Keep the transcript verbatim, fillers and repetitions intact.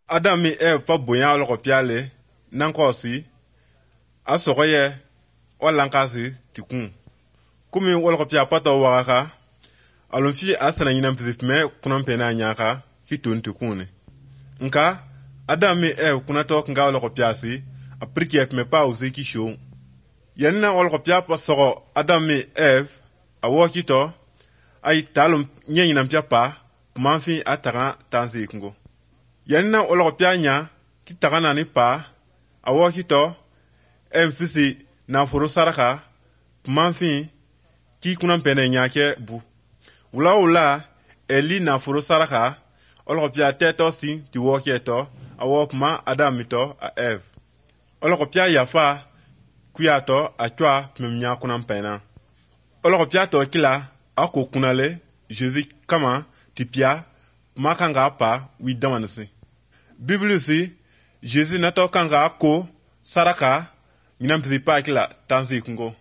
Adam mi Eve pa bonya lo piale nan ko si asogoye walankasi tikun kumi wolo pia pato waka alon fi asana nyinam pizifme kunan pena nyaka hitun tikune nka Adam mi Eve kuna to nga wolo pia si apriki me pa uzi ki show yanna wolo pia pa sogo Adam mi Eve awokito ay talum nyanyinam pia pa manfi atara tanzi kungo yanna wolo pia nya kitagana ni pa awokito emfisi na furu saraka manfi ki kunan pene nyake bu wula wula eli na furu saraka olopia teto si ti wokieto awokma adamito a Eve olopia yafa kuyato atwa memnya kunan pena olopia to kila ako kunale Jésus kama tipia makanga pa wi damansi Bible si Jésus nato kanga ko saraka minam pipa kila tanzi kungo